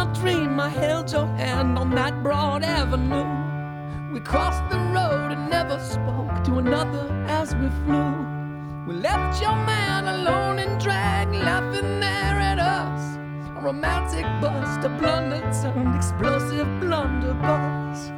dream I held your hand on that broad avenue. We crossed the road and never spoke to another as we flew. We left your man alone in drag, laughing there at us. A romantic bust, a blunder turned explosive blunderbuss.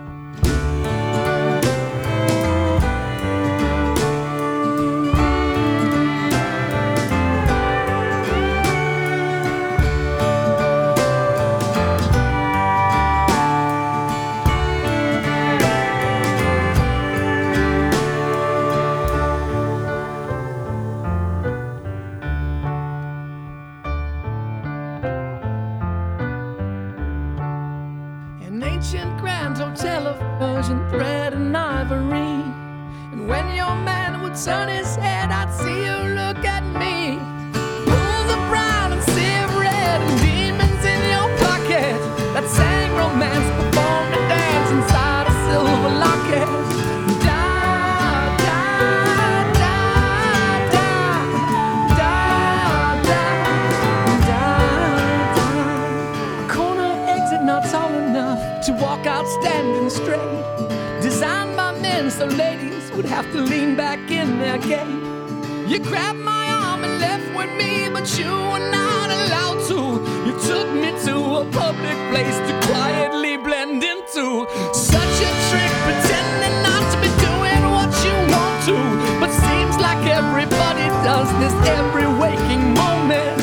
Ancient grand hotel of Persian thread and ivory. And when your man would turn his head, I'd see you look at me. Pools of brown and sea of red and demons in your pocket that sang romance, performed a dance inside a silver locket. Da, da, da, da, da, da, da, da. Corner exit not tall enough to walk out standing straight, designed by men so ladies would have to lean back in their gait. You grabbed my arm and left with me, but you were not allowed to. You took me to a public place to quietly blend into. Such a trick, pretending not to be doing what you want to, but seems like everybody does this every waking moment.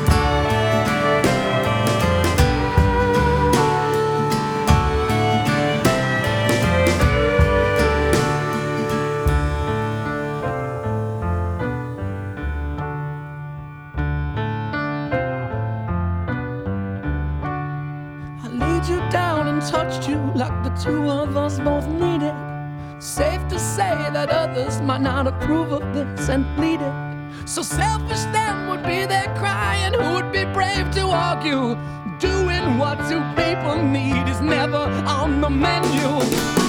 You down and touched you like the two of us both needed. Safe to say that others might not approve of this and plead it. So selfish then would be their cry, and who would be brave to argue? Doing what two people need is never on the menu.